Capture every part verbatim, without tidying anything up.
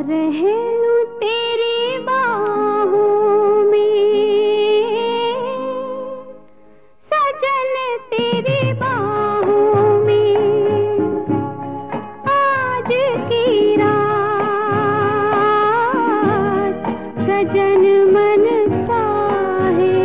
रहलू तेरी बाहों में, सजन तेरी बाहों में, आज की रात सजन मन चाहे।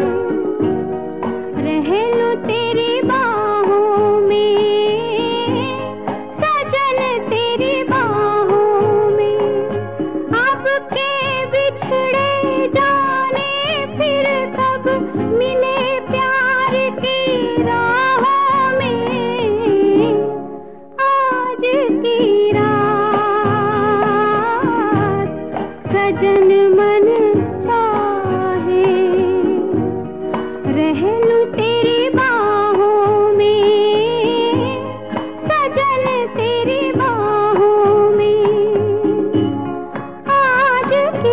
रहलू तेरी बाहों में, सजन तेरी बाहों में, अब के बिछड़े जाने फिर कब मिले प्यार की राहों में। आज की रात सजन मन चाहे। रहलू तेरी बाहों में, सजन तेरी बाहों में, आज की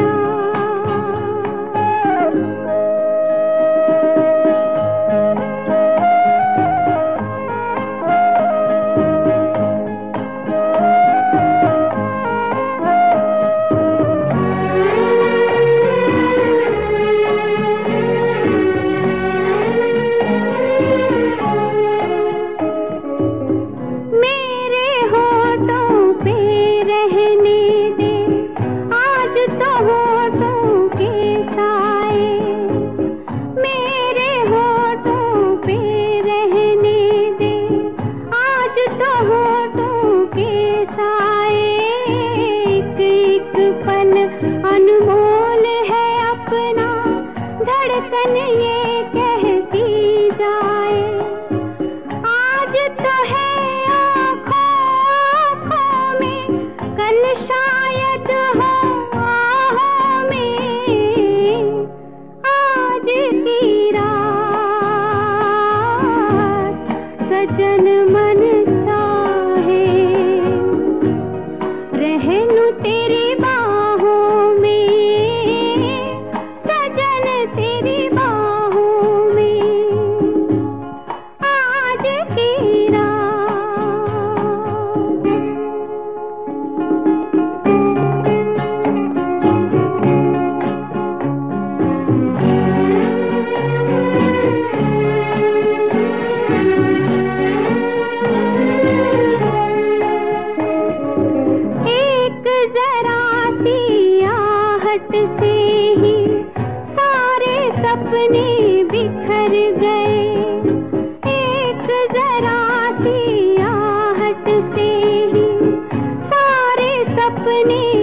मेरे होठों पे रहने दे आज तो होठों के साए। मेरे होठों पे रहने दे आज तो होठों के साए। एक एक पल अनमोल है अपना, धड़कन ये कहती जाए। आज तो है आँखों आँखों में, कल शायद हो आहों में। आज की रात सजन मन चाहे। रहलू तेरी बाहों में, सजन तेरी बाहों में, आज की रात। एक जरा सी आहट से ही सारे सपने बिखर गए। एक जरा सी आहट से ही सारे सपने